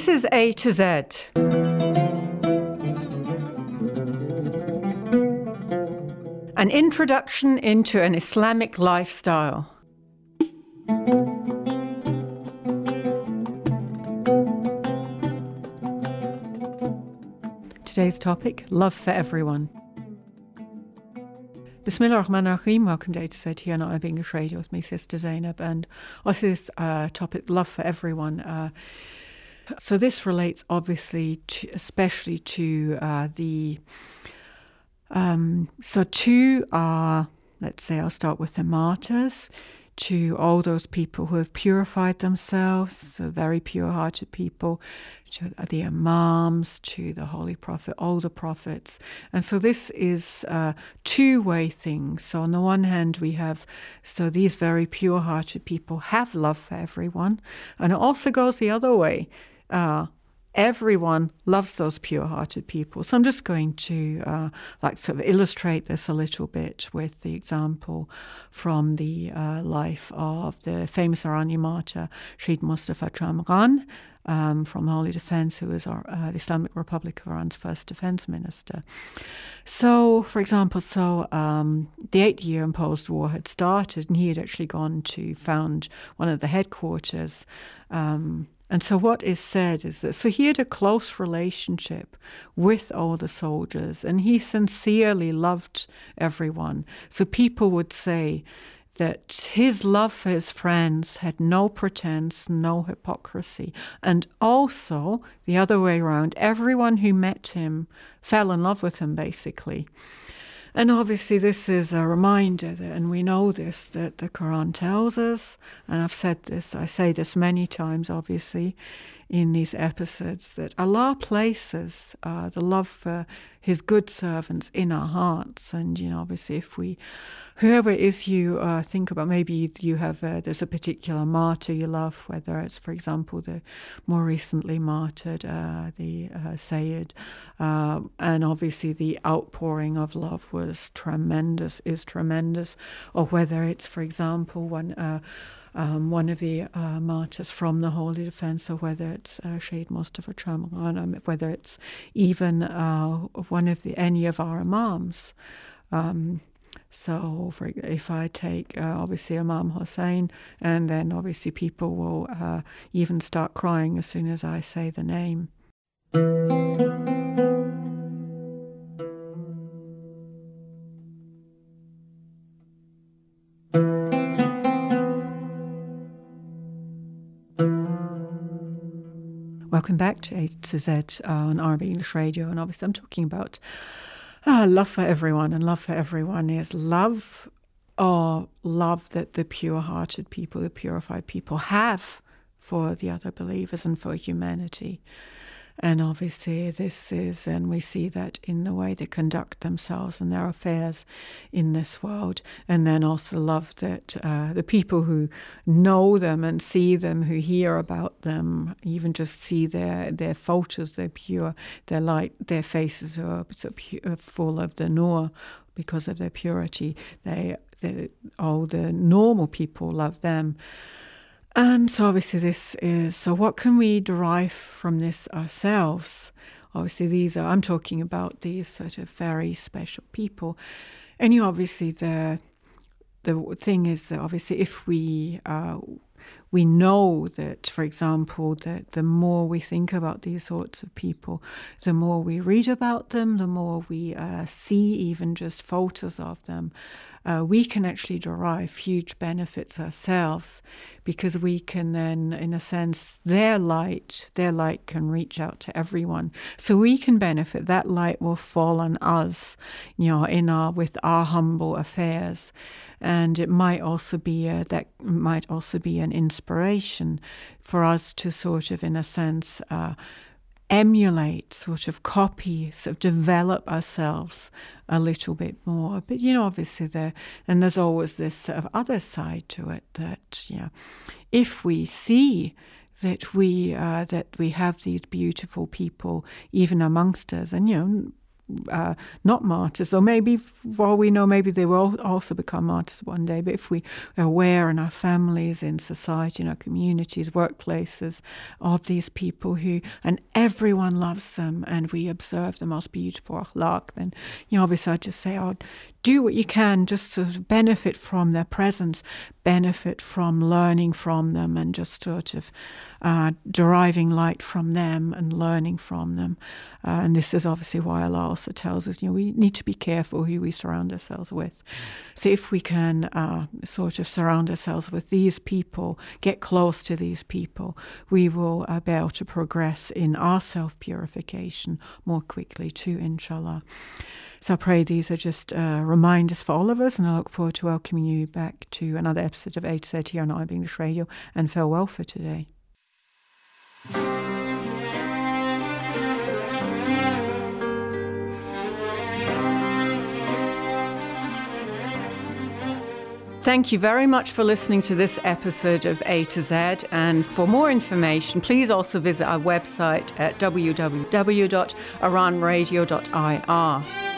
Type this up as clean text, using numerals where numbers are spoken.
This is A to Z. An introduction into an Islamic lifestyle. Today's topic, love for everyone. Bismillah ar-Rahman ar-Rahim, welcome to A to Z here on Arabic English Radio with me, Sister Zainab, and also this topic, love for everyone. So this relates obviously especially to let's say I'll start with the martyrs, to all those people who have purified themselves, so very pure-hearted people, to the Imams, to the Holy Prophet, all the prophets. And so this is a two-way thing. So on the one hand, we have, so these very pure-hearted people have love for everyone, and it also goes the other way. Everyone loves those pure-hearted people. So I'm just going to sort of illustrate this a little bit with the example from the life of the famous Iranian martyr, Shaheed Mustafa Chamran, from the Holy Defense, who was the Islamic Republic of Iran's first defense minister. So, for example, the 8-year imposed war had started, and he had actually gone to found one of the headquarters. And so what is said is that, so he had a close relationship with all the soldiers, and he sincerely loved everyone. So people would say that his love for his friends had no pretense, no hypocrisy. And also, the other way around, everyone who met him fell in love with him, basically. And obviously this is a reminder, and we know this, that the Quran tells us, and I've said this, I say this many times, obviously, in these episodes, that Allah places the love for His good servants in our hearts. And, obviously whoever it is you think about, maybe you have, there's a particular martyr you love, whether it's, for example, the more recently martyred, the Sayyid, and obviously the outpouring of love is tremendous, or whether it's, for example, one of the martyrs from the Holy Defense, or whether it's Shaheed Mustafa Chamran, whether it's even any of our Imams. So if I take obviously Imam Hussein, and then obviously people will even start crying as soon as I say the name. Welcome back to A to Z on Arabic English Radio, and obviously I'm talking about love for everyone, and love for everyone is love that the pure-hearted people, the purified people have for the other believers and for humanity. And obviously and we see that in the way they conduct themselves and their affairs in this world. And then also love that the people who know them and see them, who hear about them, even just see their photos, they're pure, their light, their faces are so pure, full of the nur because of their purity. All the normal people love them. And so obviously so what can we derive from this ourselves? Obviously I'm talking about these sort of very special people. And obviously the thing is that obviously if we know that, for example, that the more we think about these sorts of people, the more we read about them, the more we see even just photos of them, we can actually derive huge benefits ourselves, because we can then, in a sense, their light can reach out to everyone. So we can benefit. That light will fall on us, with our humble affairs. And it might also be an inspiration for us to sort of, in a sense, emulate, sort of copy, sort of develop ourselves a little bit more. But, obviously there's always this sort of other side to it that, if we see that we have these beautiful people even amongst us, and, not martyrs, or maybe, for all we know, maybe they will also become martyrs one day. But if we are aware in our families, in society, in our communities, workplaces, of these people and everyone loves them, and we observe the most beautiful akhlaq, then, obviously I'd just say, do what you can just to benefit from their presence, benefit from learning from them, and just sort of deriving light from them and learning from them. And this is obviously why Allah also tells us, we need to be careful who we surround ourselves with. So if we can sort of surround ourselves with these people, get close to these people, we will be able to progress in our self-purification more quickly too, inshallah. So I pray these are just reminders for all of us, and I look forward to welcoming you back to another episode of A to Z here on IB English Radio, and farewell for today. Thank you very much for listening to this episode of A to Z. And for more information, please also visit our website at www.iranradio.ir.